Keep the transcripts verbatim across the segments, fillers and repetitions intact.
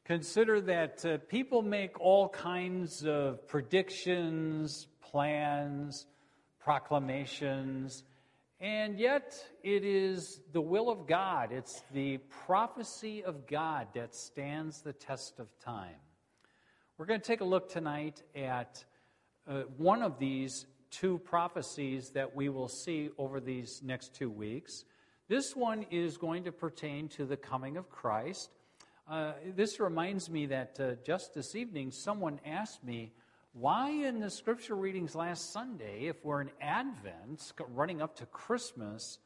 Consider that uh, people make all kinds of predictions, plans, proclamations, and yet it is the will of God. It's the prophecy of God that stands the test of time. We're going to take a look tonight at uh, one of these two prophecies that we will see over these next two weeks. This one is going to pertain to the coming of Christ. Uh, this reminds me that uh, just this evening someone asked me, why in the scripture readings last Sunday, if we're in Advent, running up to Christmas,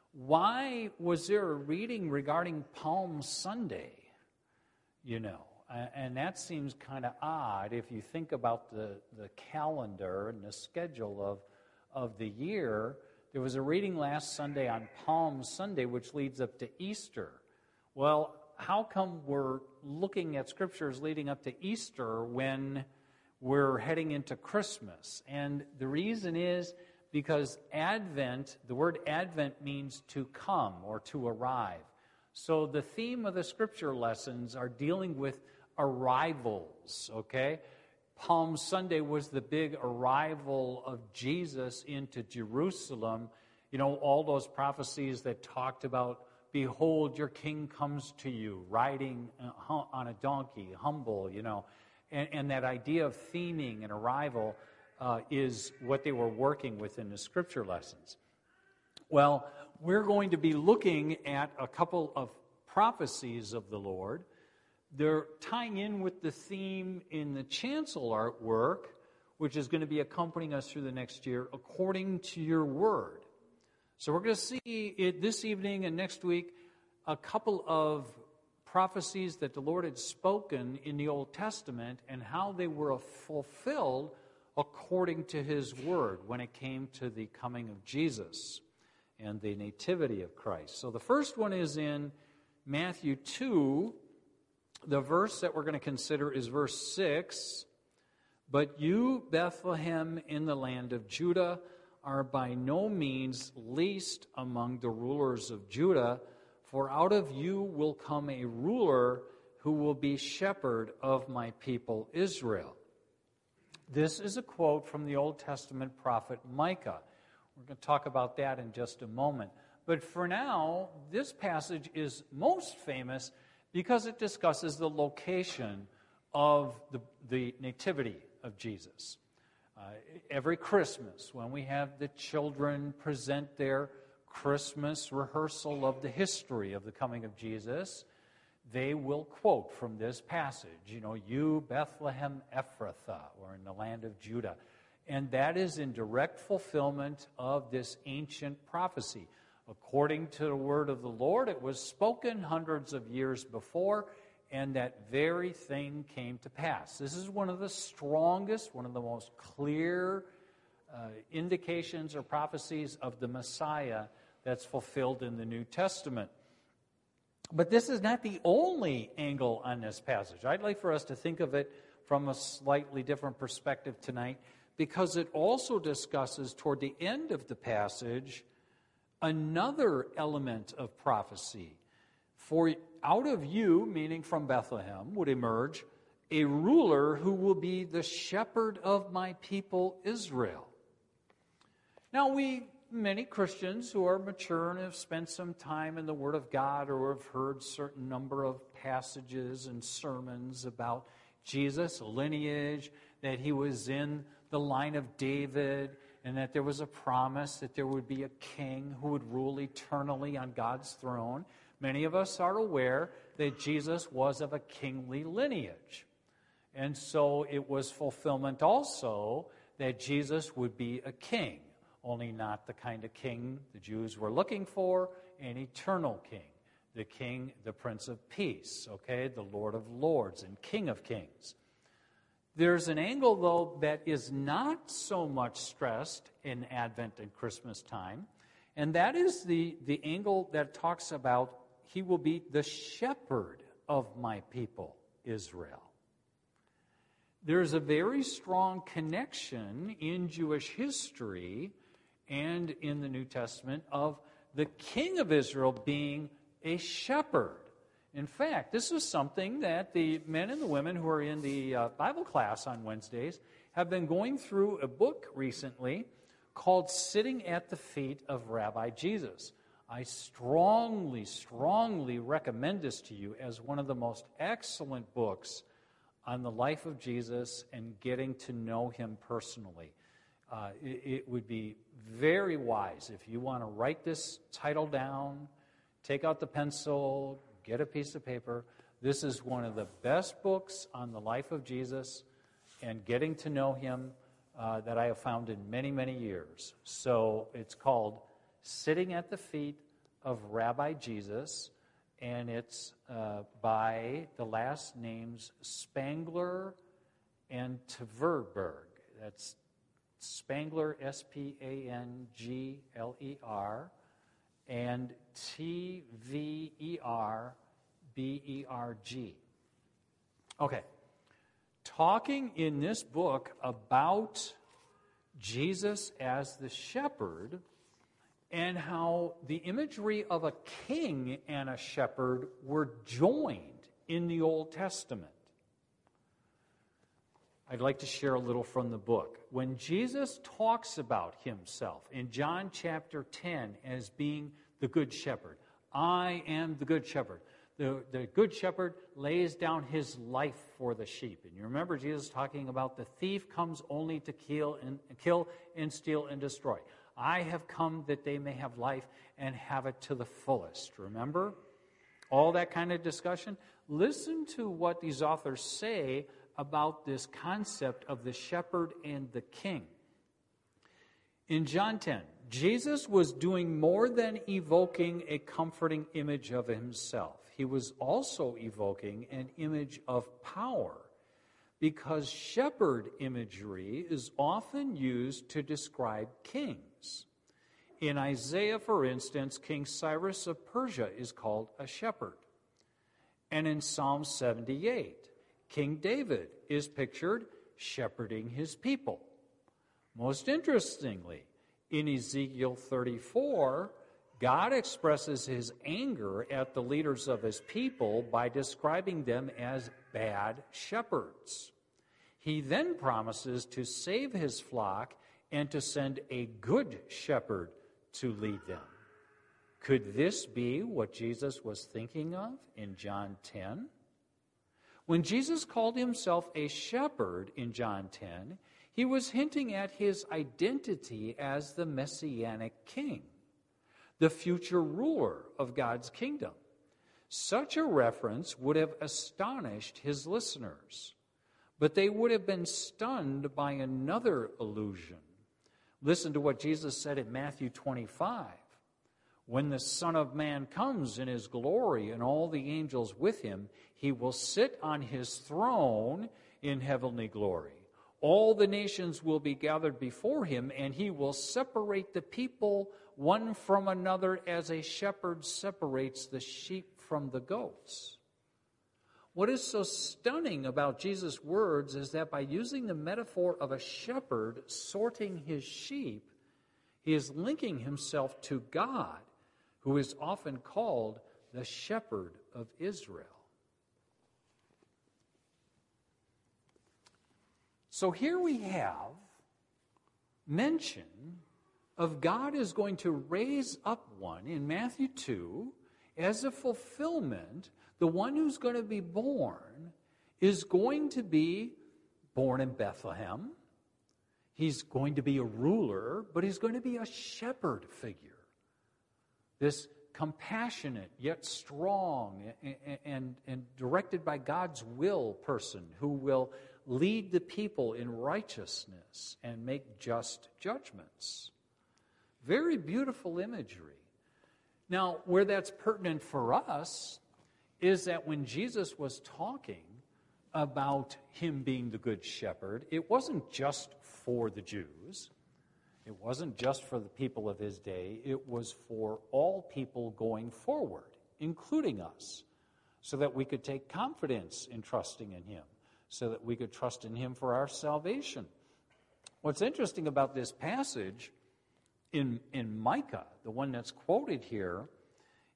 why was there a reading regarding Palm Sunday? You know, and that seems kind of odd if you think about the, the calendar and the schedule of, of the year. There was a reading last Sunday on Palm Sunday, which leads up to Easter. Well, how come we're looking at scriptures leading up to Easter when we're heading into Christmas? And the reason is because Advent, the word Advent means to come or to arrive. So the theme of the scripture lessons are dealing with arrivals, okay? Palm Sunday was the big arrival of Jesus into Jerusalem. You know, all those prophecies that talked about, behold, your king comes to you, riding on a donkey, humble, you know. And, and that idea of theming and arrival uh, is what they were working with in the scripture lessons. Well, we're going to be looking at a couple of prophecies of the Lord. They're tying in with the theme in the chancel artwork, which is going to be accompanying us through the next year, according to your word. So we're going to see it this evening and next week, a couple of prophecies that the Lord had spoken in the Old Testament and how they were fulfilled according to His word when it came to the coming of Jesus and the nativity of Christ. So the first one is in Matthew two. The verse that we're going to consider is verse six. But you, Bethlehem, in the land of Judah, are by no means least among the rulers of Judah, for out of you will come a ruler who will be shepherd of my people Israel. This is a quote from the Old Testament prophet Micah. We're going to talk about that in just a moment. But for now, this passage is most famous because it discusses the location of the, the nativity of Jesus. Uh, every Christmas, when we have the children present their Christmas rehearsal of the history of the coming of Jesus, they will quote from this passage, you know, you, Bethlehem Ephrathah, or in the land of Judah. And that is in direct fulfillment of this ancient prophecy. According to the word of the Lord, it was spoken hundreds of years before, and that very thing came to pass. This is one of the strongest, one of the most clear uh, indications or prophecies of the Messiah that's fulfilled in the New Testament. But this is not the only angle on this passage. I'd like for us to think of it from a slightly different perspective tonight, because it also discusses toward the end of the passage another element of prophecy. For out of you, meaning from Bethlehem, would emerge a ruler who will be the shepherd of my people Israel. Now we, many Christians who are mature and have spent some time in the Word of God or have heard a certain number of passages and sermons about Jesus' lineage, that he was in the line of David, and that there was a promise that there would be a king who would rule eternally on God's throne. Many of us are aware that Jesus was of a kingly lineage. And so it was fulfillment also that Jesus would be a king, only not the kind of king the Jews were looking for, an eternal king, the king, the Prince of Peace, okay, the Lord of Lords and King of Kings. There's an angle, though, that is not so much stressed in Advent and Christmas time, and that is the, the angle that talks about he will be the shepherd of my people, Israel. There's a very strong connection in Jewish history and in the New Testament of the king of Israel being a shepherd. In fact, this is something that the men and the women who are in the uh, Bible class on Wednesdays have been going through a book recently called Sitting at the Feet of Rabbi Jesus. I strongly, strongly recommend this to you as one of the most excellent books on the life of Jesus and getting to know him personally. Uh, it, it would be very wise if you want to write this title down, take out the pencil, get a piece of paper. This is one of the best books on the life of Jesus and getting to know him uh, that I have found in many, many years. So it's called Sitting at the Feet of Rabbi Jesus, and it's uh, by the last names Spangler and Tverberg. That's Spangler, S P A N G L E R, and T V E R B E R G. Okay. Talking in this book about Jesus as the shepherd and how the imagery of a king and a shepherd were joined in the Old Testament. I'd like to share a little from the book. When Jesus talks about himself in John chapter ten as being the good shepherd, I am the good shepherd. The, the good shepherd lays down his life for the sheep. And you remember Jesus talking about the thief comes only to kill and, kill and steal and destroy. I have come that they may have life and have it to the fullest. Remember? All that kind of discussion. Listen to what these authors say about this concept of the shepherd and the king. In John ten, Jesus was doing more than evoking a comforting image of himself. He was also evoking an image of power, because shepherd imagery is often used to describe kings. In Isaiah, for instance, King Cyrus of Persia is called a shepherd. And in Psalm seventy-eight, King David is pictured shepherding his people. Most interestingly, in Ezekiel thirty-four, God expresses his anger at the leaders of his people by describing them as bad shepherds. He then promises to save his flock and to send a good shepherd to lead them. Could this be what Jesus was thinking of in John ten? When Jesus called himself a shepherd in John ten, he was hinting at his identity as the Messianic king, the future ruler of God's kingdom. Such a reference would have astonished his listeners, but they would have been stunned by another allusion. Listen to what Jesus said in Matthew twenty-five. When the Son of Man comes in his glory and all the angels with him, he will sit on his throne in heavenly glory. All the nations will be gathered before him, and he will separate the people one from another as a shepherd separates the sheep from the goats. What is so stunning about Jesus' words is that by using the metaphor of a shepherd sorting his sheep, he is linking himself to God, who is often called the shepherd of Israel. So here we have mention of God is going to raise up one in Matthew two as a fulfillment. The one who's going to be born is going to be born in Bethlehem. He's going to be a ruler, but he's going to be a shepherd figure. This compassionate yet strong and, and, and directed by God's will person who will lead the people in righteousness and make just judgments. Very beautiful imagery. Now, where that's pertinent for us is that when Jesus was talking about him being the good shepherd, it wasn't just for the Jews. It wasn't just for the people of his day. It was for all people going forward, including us, so that we could take confidence in trusting in him, so that we could trust in him for our salvation. What's interesting about this passage in, in Micah, the one that's quoted here,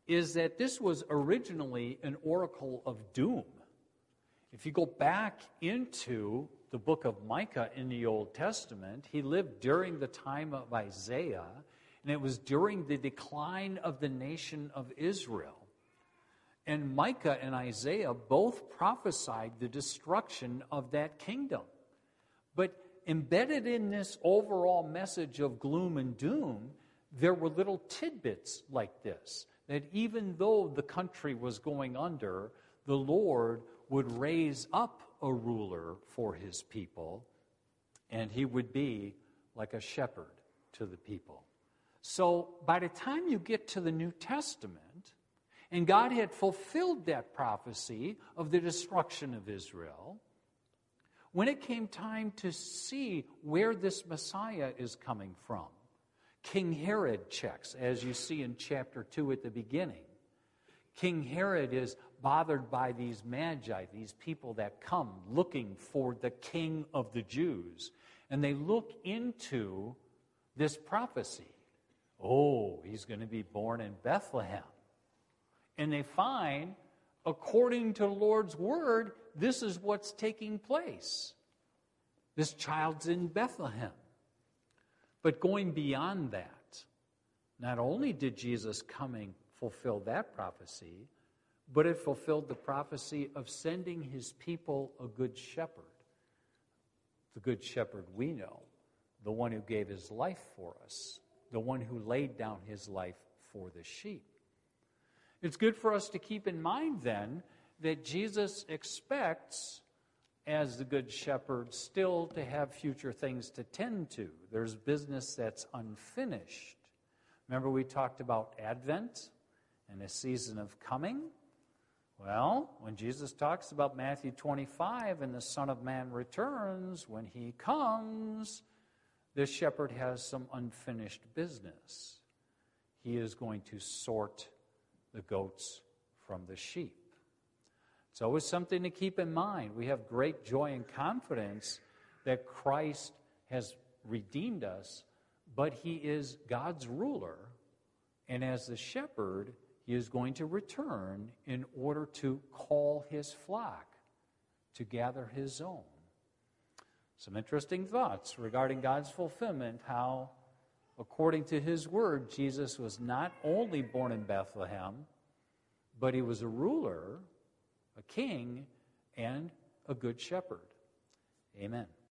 is that this was originally an oracle of doom. If you go back into the book of Micah in the Old Testament, he lived during the time of Isaiah, and it was during the decline of the nation of Israel. And Micah and Isaiah both prophesied the destruction of that kingdom. But embedded in this overall message of gloom and doom, there were little tidbits like this, that even though the country was going under, the Lord would raise up a ruler for his people, and he would be like a shepherd to the people. So by the time you get to the New Testament, and God had fulfilled that prophecy of the destruction of Israel, when it came time to see where this Messiah is coming from, King Herod checks, as you see in chapter two at the beginning. King Herod is bothered by these magi, these people that come looking for the king of the Jews. And they look into this prophecy. Oh, he's going to be born in Bethlehem. And they find, according to the Lord's word, this is what's taking place. This child's in Bethlehem. But going beyond that, not only did Jesus coming fulfill that prophecy, but it fulfilled the prophecy of sending his people a good shepherd. The good shepherd we know, the one who gave his life for us, the one who laid down his life for the sheep. It's good for us to keep in mind then that Jesus expects, as the good shepherd, still to have future things to tend to. There's business that's unfinished. Remember we talked about Advent and a season of coming? Well, when Jesus talks about Matthew twenty-five and the Son of Man returns, when he comes, this shepherd has some unfinished business. He is going to sort the goats from the sheep. It's always something to keep in mind. We have great joy and confidence that Christ has redeemed us, but he is God's ruler, and as the shepherd, he is going to return in order to call his flock, to gather his own. Some interesting thoughts regarding God's fulfillment, how, according to his word, Jesus was not only born in Bethlehem, but he was a ruler, a king, and a good shepherd. Amen.